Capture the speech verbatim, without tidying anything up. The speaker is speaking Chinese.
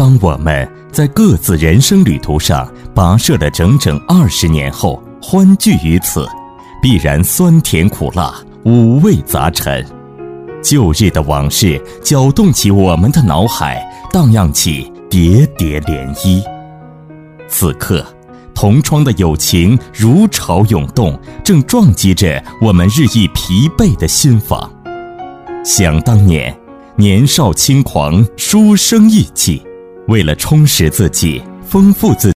当我们在各自人生旅途上跋涉了整整二十年后欢聚于此，必然酸甜苦辣，五味杂陈。旧日的往事搅动起我们的脑海，荡漾起叠叠涟漪。此刻同窗的友情如潮涌动，正撞击着我们日益疲惫的心房。想当年，年少轻狂，书生意气，为了充实自己，丰富自己